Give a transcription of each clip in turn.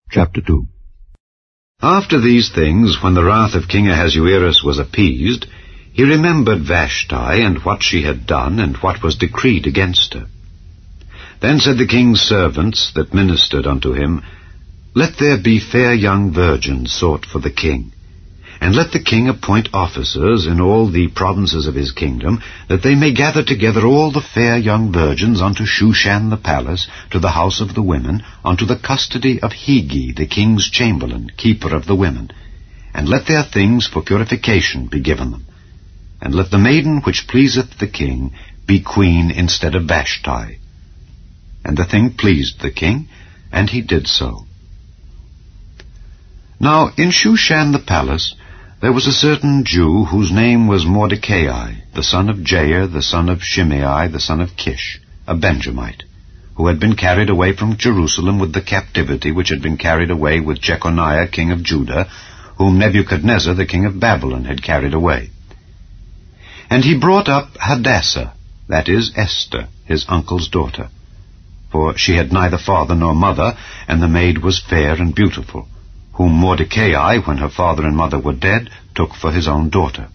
Chapter 2. After these things, when the wrath of King Ahasuerus was appeased, he remembered Vashti and what she had done and what was decreed against her. Then said the king's servants that ministered unto him, Let there be fair young virgins sought for the king, and let the king appoint officers in all the provinces of his kingdom, that they may gather together all the fair young virgins unto Shushan the palace, to the house of the women, unto the custody of Hegai the king's chamberlain, keeper of the women. And let their things for purification be given them. And let the maiden which pleaseth the king be queen instead of Vashti. And the thing pleased the king, and he did so. Now in Shushan the palace there was a certain Jew whose name was Mordecai, the son of Jair, the son of Shimei, the son of Kish, a Benjamite, who had been carried away from Jerusalem with the captivity which had been carried away with Jeconiah king of Judah, whom Nebuchadnezzar the king of Babylon had carried away. And he brought up Hadassah, that is, Esther, his uncle's daughter. For she had neither father nor mother, and the maid was fair and beautiful, whom Mordecai, when her father and mother were dead, took for his own daughter.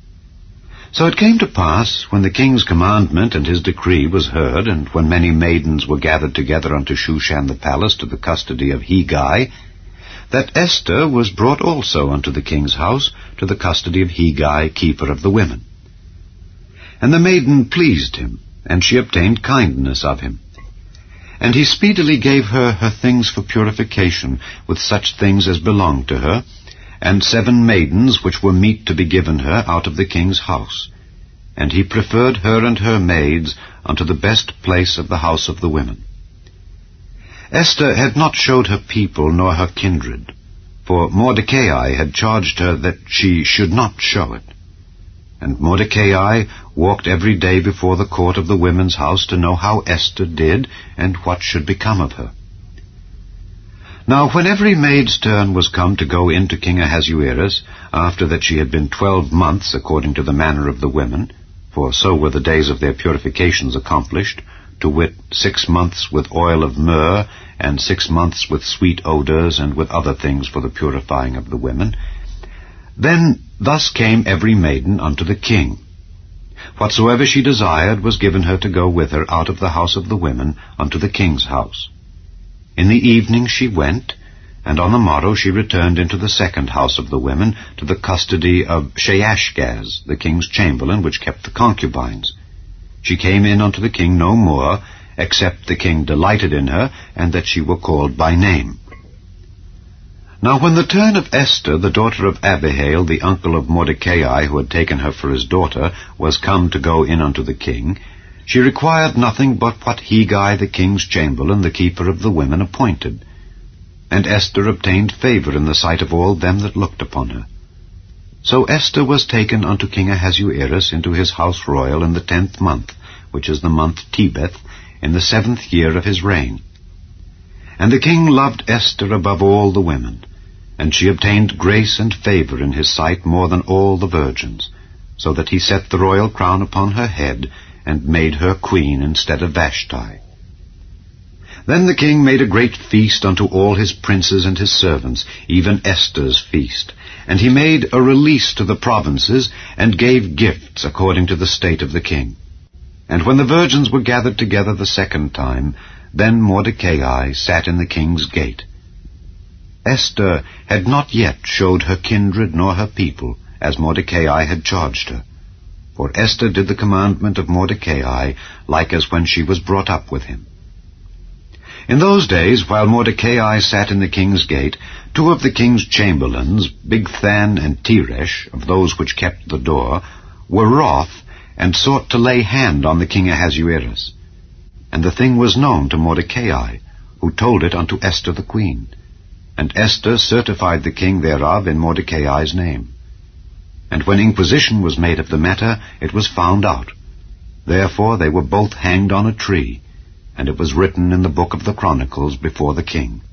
So it came to pass, when the king's commandment and his decree was heard, and when many maidens were gathered together unto Shushan the palace to the custody of Hegai, that Esther was brought also unto the king's house to the custody of Hegai, keeper of the women. And the maiden pleased him, and she obtained kindness of him. And he speedily gave her her things for purification, with such things as belonged to her, and 7 maidens which were meet to be given her out of the king's house. And he preferred her and her maids unto the best place of the house of the women. Esther had not showed her people nor her kindred, for Mordecai had charged her that she should not show it. And Mordecai walked every day before the court of the women's house to know how Esther did, and what should become of her. Now when every maid's turn was come to go in to King Ahasuerus, after that she had been 12 months according to the manner of the women, for so were the days of their purifications accomplished, to wit, 6 months with oil of myrrh, and 6 months with sweet odors, and with other things for the purifying of the women, then thus came every maiden unto the king. Whatsoever she desired was given her to go with her out of the house of the women unto the king's house. In the evening she went, and on the morrow she returned into the second house of the women, to the custody of Sheashgaz, the king's chamberlain, which kept the concubines. She came in unto the king no more, except the king delighted in her, and that she were called by name. Now when the turn of Esther, the daughter of Abihail, the uncle of Mordecai, who had taken her for his daughter, was come to go in unto the king, she required nothing but what Hegai the king's chamberlain, the keeper of the women, appointed. And Esther obtained favor in the sight of all them that looked upon her. So Esther was taken unto King Ahasuerus into his house royal in the 10th month, which is the month Tebeth, in the 7th year of his reign. And the king loved Esther above all the women, and she obtained grace and favor in his sight more than all the virgins, so that he set the royal crown upon her head, and made her queen instead of Vashti. Then the king made a great feast unto all his princes and his servants, even Esther's feast. And he made a release to the provinces, and gave gifts according to the state of the king. And when the virgins were gathered together the second time, then Mordecai sat in the king's gate. Esther had not yet showed her kindred nor her people, as Mordecai had charged her. For Esther did the commandment of Mordecai, like as when she was brought up with him. In those days, while Mordecai sat in the king's gate, 2 of the king's chamberlains, Bigthan and Teresh, of those which kept the door, were wroth, and sought to lay hand on the king Ahasuerus. And the thing was known to Mordecai, who told it unto Esther the queen. And Esther certified the king thereof in Mordecai's name. And when inquisition was made of the matter, it was found out. Therefore they were both hanged on a tree, and it was written in the book of the Chronicles before the king.